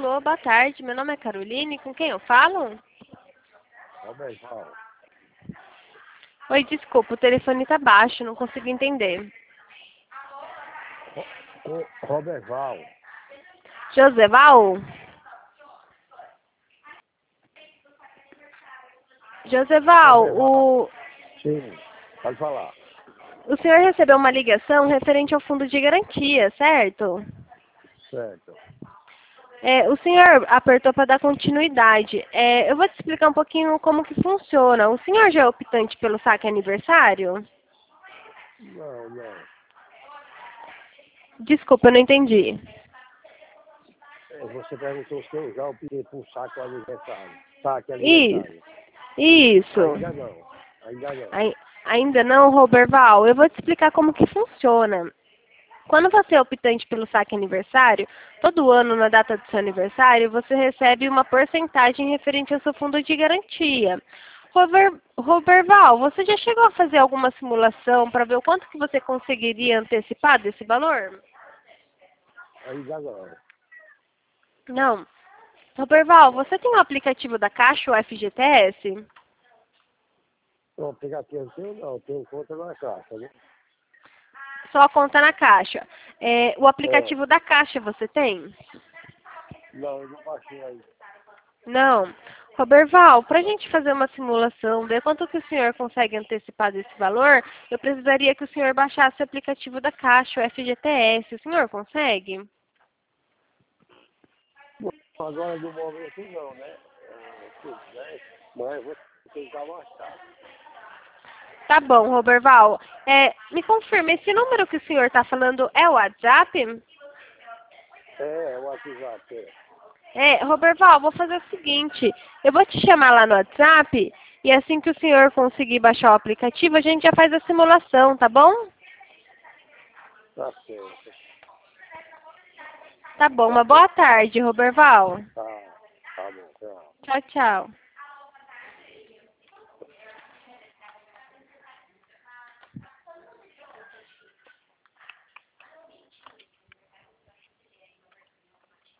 Alô, boa tarde. Meu nome é Caroline. Com quem eu falo? Roberval. Oi, desculpa, o telefone tá baixo, não consigo entender. Roberval. Joseval? Joseval, Sim, pode falar. o senhor recebeu uma ligação referente ao fundo de garantia, certo? Certo. O senhor apertou para dar continuidade. Eu vou te explicar um pouquinho como que funciona. O senhor já é optante pelo saque aniversário? Não. Desculpa, eu não entendi. Você perguntou se eu já optei por saque aniversário. Saque Isso, aniversário. isso. Ainda não. Ainda não. Ainda não, Roberval? Eu vou te explicar como que funciona. Quando você é optante pelo saque aniversário, todo ano, na data do seu aniversário, você recebe uma porcentagem referente ao seu fundo de garantia. Roberval, você já chegou a fazer alguma simulação para ver o quanto que você conseguiria antecipar desse valor? Ainda não. Não. Roberval, você tem o aplicativo da Caixa, o FGTS? O aplicativo seu não, tenho conta na caixa, né? Só conta na Caixa. O aplicativo da Caixa você tem? Não, eu não baixei ainda. Não. Roberval, para a gente fazer uma simulação, ver quanto que o senhor consegue antecipar desse valor, eu precisaria que o senhor baixasse o aplicativo da Caixa, o FGTS. O senhor consegue? Agora no momento não, né? Mas eu vou tentar baixar. Tá bom, Roberval. Me confirme, esse número que o senhor está falando é o WhatsApp? É o WhatsApp. Roberval, vou fazer o seguinte, eu vou te chamar lá no WhatsApp e assim que o senhor conseguir baixar o aplicativo, a gente já faz a simulação, tá bom? Tá certo. Tá bom, uma boa tarde, Roberval. Tá bom, tchau. Tchau, tchau.